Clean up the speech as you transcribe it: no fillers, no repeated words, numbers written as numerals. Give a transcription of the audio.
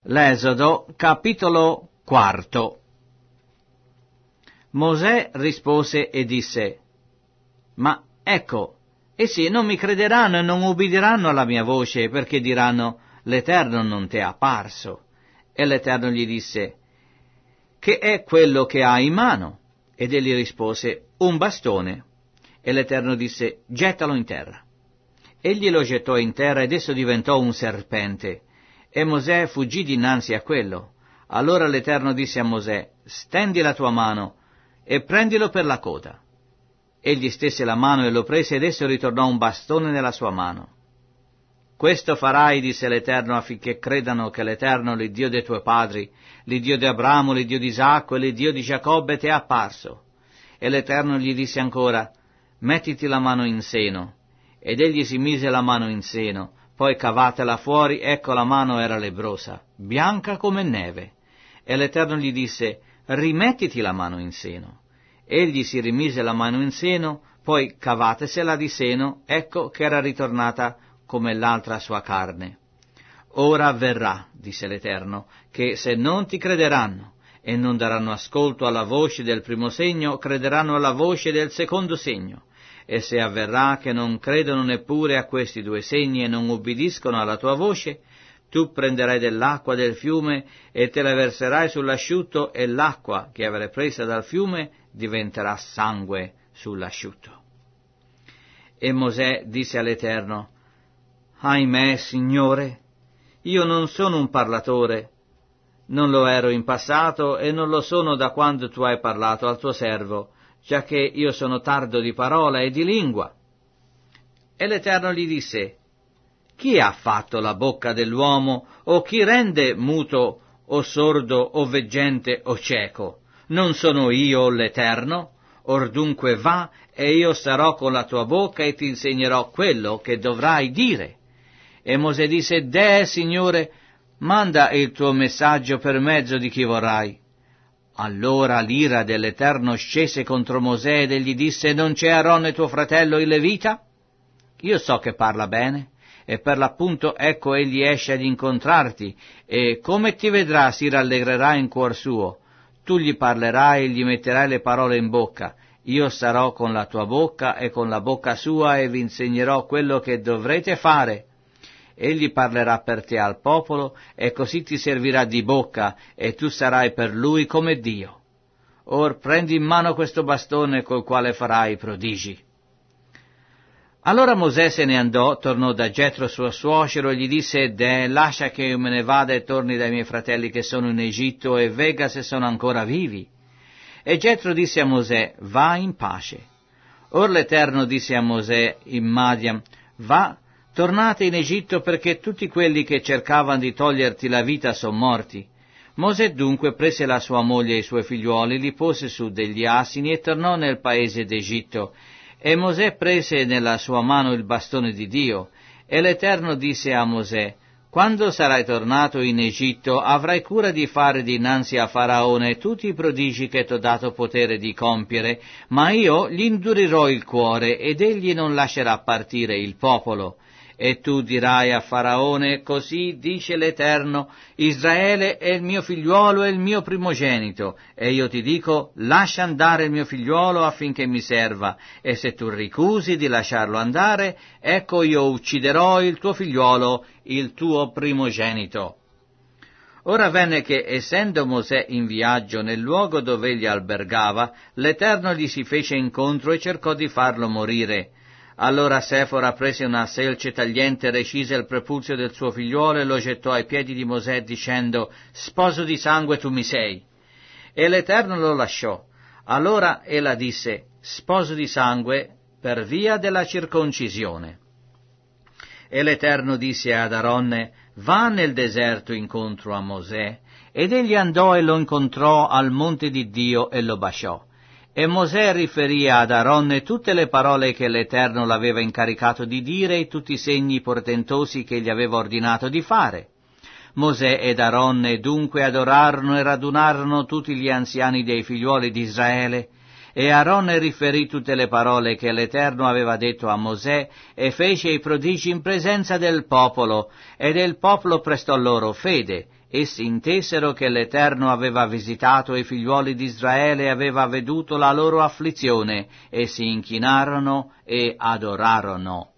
L'esodo, capitolo 4. Mosè rispose e disse: Ma ecco, essi non mi crederanno e non ubbidiranno alla mia voce, perché diranno: l'Eterno non ti è apparso. E l'Eterno gli disse: che è quello che hai in mano? Ed egli rispose: un bastone. E l'Eterno disse: gettalo in terra. Egli lo gettò in terra ed esso diventò un serpente. E Mosè fuggì dinanzi a quello. Allora l'Eterno disse a Mosè: stendi la tua mano e prendilo per la coda. Egli stese la mano e lo prese ed esso ritornò un bastone nella sua mano. Questo farai, disse l'Eterno, affinché credano che l'Eterno, l'Iddio dei tuoi padri, l'Iddio di Abramo, l'Iddio di Isacco e l'Iddio di Giacobbe ti è apparso. E l'Eterno gli disse ancora: mettiti la mano in seno. Ed egli si mise la mano in seno. Poi cavatela fuori, ecco la mano era lebbrosa, bianca come neve. E l'Eterno gli disse: rimettiti la mano in seno. Egli si rimise la mano in seno, poi cavatesela di seno, ecco che era ritornata come l'altra sua carne. Ora avverrà, disse l'Eterno, che se non ti crederanno e non daranno ascolto alla voce del primo segno, crederanno alla voce del secondo segno. E se avverrà che non credono neppure a questi due segni e non ubbidiscono alla tua voce, tu prenderai dell'acqua del fiume e te la verserai sull'asciutto, e l'acqua che avrai presa dal fiume diventerà sangue sull'asciutto. E Mosè disse all'Eterno: ahimè, Signore, io non sono un parlatore, non lo ero in passato e non lo sono da quando tu hai parlato al tuo servo, giacché io sono tardo di parola e di lingua. E l'Eterno gli disse: chi ha fatto la bocca dell'uomo, o chi rende muto, o sordo, o veggente, o cieco? Non sono io l'Eterno? Or dunque va, e io sarò con la tua bocca e ti insegnerò quello che dovrai dire. E Mosè disse: deh, Signore, manda il tuo messaggio per mezzo di chi vorrai. Allora l'ira dell'Eterno scese contro Mosè ed egli disse: non c'è Aaronne tuo fratello il Levita? Io so che parla bene, e per l'appunto ecco egli esce ad incontrarti, e come ti vedrà si rallegrerà in cuor suo. Tu gli parlerai e gli metterai le parole in bocca. Io sarò con la tua bocca e con la bocca sua e vi insegnerò quello che dovrete fare. Egli parlerà per te al popolo, e così ti servirà di bocca, e tu sarai per lui come Dio. Or prendi in mano questo bastone col quale farai prodigi. Allora Mosè se ne andò, tornò da Getro suo suocero e gli disse: lascia che io me ne vada e torni dai miei fratelli che sono in Egitto e vega se sono ancora vivi. E Getro disse a Mosè: va in pace. Or l'Eterno disse a Mosè in Madian: va, tornate in Egitto, perché tutti quelli che cercavano di toglierti la vita sono morti. Mosè dunque prese la sua moglie e i suoi figliuoli, li pose su degli asini e tornò nel paese d'Egitto. E Mosè prese nella sua mano il bastone di Dio. E l'Eterno disse a Mosè: quando sarai tornato in Egitto, avrai cura di fare dinanzi a Faraone tutti i prodigi che t'ho dato potere di compiere, ma io gli indurirò il cuore, ed egli non lascerà partire il popolo. E tu dirai a Faraone: così dice l'Eterno, Israele è il mio figliuolo e il mio primogenito, e io ti dico: lascia andare il mio figliuolo affinché mi serva, e se tu ricusi di lasciarlo andare, ecco io ucciderò il tuo figliuolo, il tuo primogenito. Ora venne che, essendo Mosè in viaggio nel luogo dove egli albergava, l'Eterno gli si fece incontro e cercò di farlo morire. Allora Sefora prese una selce tagliente, recise il prepuzio del suo figliuolo e lo gettò ai piedi di Mosè, dicendo: sposo di sangue tu mi sei. E l'Eterno lo lasciò. Allora ella disse: sposo di sangue per via della circoncisione. E l'Eterno disse ad Aaronne: va nel deserto incontro a Mosè. Ed egli andò e lo incontrò al monte di Dio e lo baciò. E Mosè riferì ad Aaronne tutte le parole che l'Eterno l'aveva incaricato di dire e tutti i segni portentosi che gli aveva ordinato di fare. Mosè ed Aaronne dunque adorarono e radunarono tutti gli anziani dei figliuoli di Israele, E Aaron riferì tutte le parole che l'Eterno aveva detto a Mosè e fece i prodigi in presenza del popolo, ed il popolo prestò loro fede. Essi intesero che l'Eterno aveva visitato i figliuoli di Israele e aveva veduto la loro afflizione, e si inchinarono e adorarono.